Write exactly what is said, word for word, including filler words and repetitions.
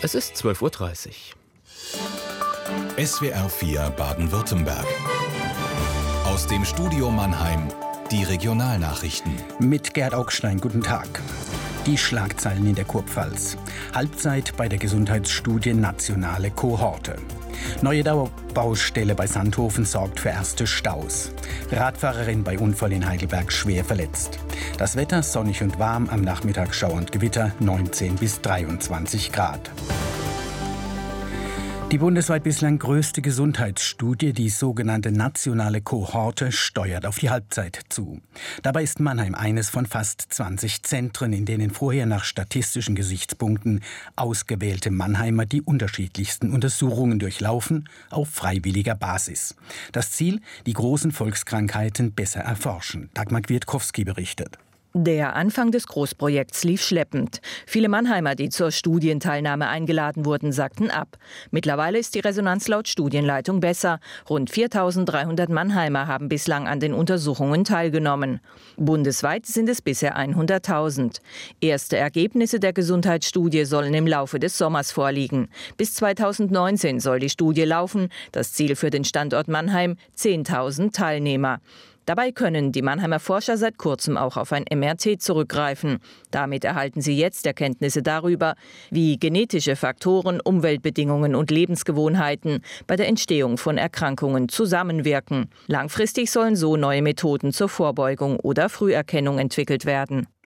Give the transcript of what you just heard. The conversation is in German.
Es ist zwölf Uhr dreißig. S W R vier Baden-Württemberg. Aus dem Studio Mannheim, die Regionalnachrichten. Mit Gerd Augstein, guten Tag. Die Schlagzeilen in der Kurpfalz. Halbzeit bei der Gesundheitsstudie Nationale Kohorte. Neue Dauerbaustelle bei Sandhofen sorgt für erste Staus. Radfahrerin bei Unfall in Heidelberg schwer verletzt. Das Wetter sonnig und warm, am Nachmittag Schauer und Gewitter, neunzehn bis dreiundzwanzig Grad. Die bundesweit bislang größte Gesundheitsstudie, die sogenannte Nationale Kohorte, steuert auf die Halbzeit zu. Dabei ist Mannheim eines von fast zwanzig Zentren, in denen vorher nach statistischen Gesichtspunkten ausgewählte Mannheimer die unterschiedlichsten Untersuchungen durchlaufen, auf freiwilliger Basis. Das Ziel, die großen Volkskrankheiten besser erforschen. Dagmar Kwiatkowski berichtet. Der Anfang des Großprojekts lief schleppend. Viele Mannheimer, die zur Studienteilnahme eingeladen wurden, sagten ab. Mittlerweile ist die Resonanz laut Studienleitung besser. Rund viertausenddreihundert Mannheimer haben bislang an den Untersuchungen teilgenommen. Bundesweit sind es bisher hunderttausend. Erste Ergebnisse der Gesundheitsstudie sollen im Laufe des Sommers vorliegen. Bis zweitausendneunzehn soll die Studie laufen. Das Ziel für den Standort Mannheim: zehntausend Teilnehmer. Dabei können die Mannheimer Forscher seit kurzem auch auf ein M R T zurückgreifen. Damit erhalten sie jetzt Erkenntnisse darüber, wie genetische Faktoren, Umweltbedingungen und Lebensgewohnheiten bei der Entstehung von Erkrankungen zusammenwirken. Langfristig sollen so neue Methoden zur Vorbeugung oder Früherkennung entwickelt werden.